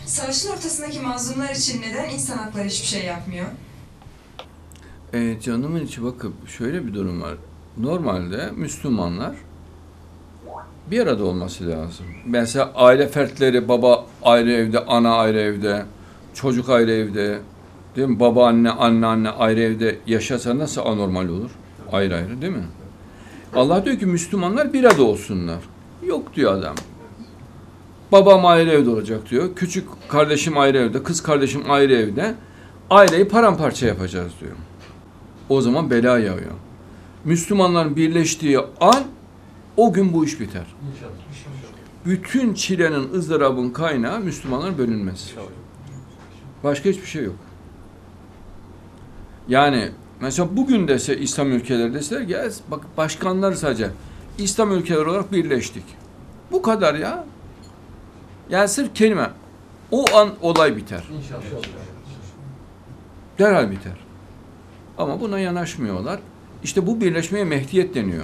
Savaşın ortasındaki mazlumlar için neden insan hakları hiçbir şey yapmıyor? Canımın içi bakıp şöyle bir durum var. Normalde Müslümanlar bir arada olması lazım. Mesela aile fertleri, baba ayrı evde, ana ayrı evde, çocuk ayrı evde, değil mi? Baba anne, anne anne ayrı evde yaşasa nasıl anormal olur? Ayrı ayrı değil mi? Allah diyor ki Müslümanlar bir arada olsunlar. Yok diyor adam. Babam ayrı evde olacak diyor. Küçük kardeşim ayrı evde, kız kardeşim ayrı evde. Aileyi paramparça yapacağız diyor. O zaman bela yağıyor. Müslümanların birleştiği an o gün bu iş biter. Bütün çilenin, ızdırabın kaynağı Müslümanların bölünmesi. Başka hiçbir şey yok. Yani mesela bugün dese İslam ülkeleri deseler ki bak başkanlar sadece İslam ülkeleri olarak birleştik. Bu kadar ya. Yani sırf kelime. O an olay biter. Derhal biter. Ama buna yanaşmıyorlar. İşte bu birleşmeye Mehdiyet deniyor.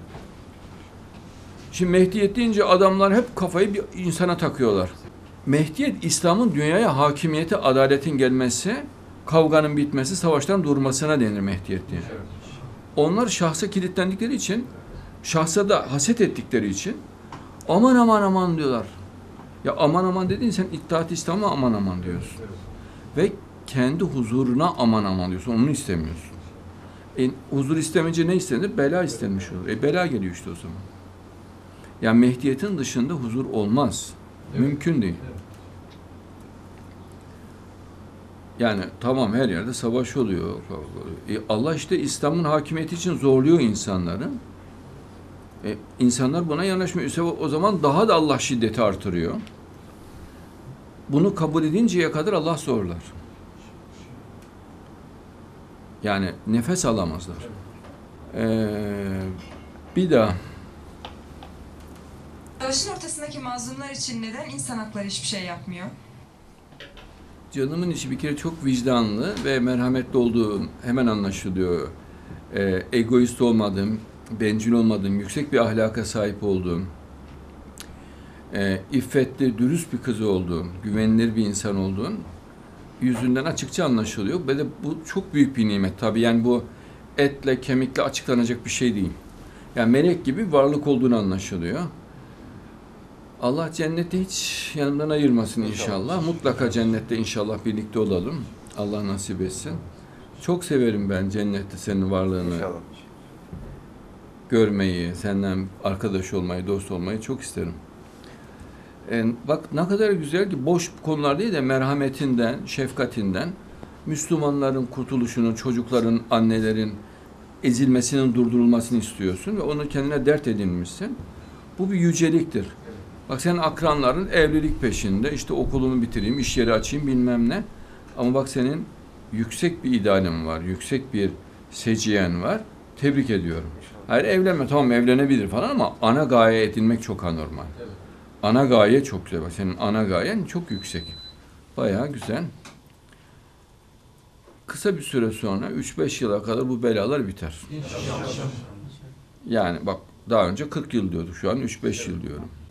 Şimdi Mehdiyet deyince adamlar hep kafayı bir insana takıyorlar. Mehdiyet, İslam'ın dünyaya hakimiyeti, adaletin gelmesi, kavganın bitmesi, savaşların durmasına denir Mehdiyet diye. Onlar şahsa kilitlendikleri için, şahsa da haset ettikleri için aman aman aman diyorlar. Ya aman aman dediğin sen İttihat-ı İslam'a aman aman diyorsun. Ve kendi huzuruna aman aman diyorsun. Onu istemiyorsun. Huzur istemeyince ne istenir? Bela istenmiş olur. Bela geliyor işte o zaman. Yani Mehdiyet'in dışında huzur olmaz. Evet. Mümkün değil. Evet. Yani tamam her yerde savaş oluyor. Allah işte İslam'ın hakimiyeti için zorluyor insanları. İnsanlar buna yanaşmıyor. O zaman daha da Allah şiddeti artırıyor. Bunu kabul edinceye kadar Allah zorlar. Yani nefes alamazlar. Bir daha. Savaşın ortasındaki mazlumlar için neden insan hakları hiçbir şey yapmıyor? Canımın içi bir kere çok vicdanlı ve merhametli olduğum hemen anlaşılıyor. Egoist olmadığım, bencil olmadığım, yüksek bir ahlaka sahip olduğum, iffetli, dürüst bir kız olduğum, güvenilir bir insan olduğum yüzünden açıkça anlaşılıyor. Ve de bu çok büyük bir nimet tabii. Yani bu etle, kemikle açıklanacak bir şey değil. Yani melek gibi varlık olduğunu anlaşılıyor. Allah cennette hiç yanımdan ayırmasın inşallah. Mutlaka cennette inşallah birlikte olalım. Allah nasip etsin. Çok severim ben cennette senin varlığını İnşallah. Görmeyi, senden arkadaş olmayı, dost olmayı çok isterim. Bak ne kadar güzel ki boş konular değil de merhametinden, şefkatinden, Müslümanların kurtuluşunu, çocukların, annelerin ezilmesinin durdurulmasını istiyorsun ve onu kendine dert edinmişsin. Bu bir yüceliktir. Bak senin akranların evlilik peşinde, işte okulumu bitireyim, iş yeri açayım bilmem ne. Ama bak senin yüksek bir idealin var, yüksek bir seciyen var. Tebrik ediyorum. Hayır evlenme, tamam evlenebilir falan ama ana gaye edinmek çok anormal. Ana gaye çok güzel. Bak senin ana gayen çok yüksek. Bayağı güzel. Kısa bir süre sonra 3-5 yıla kadar bu belalar biter. Yani bak daha önce 40 yıl diyorduk, şu an 3-5 yıl diyorum.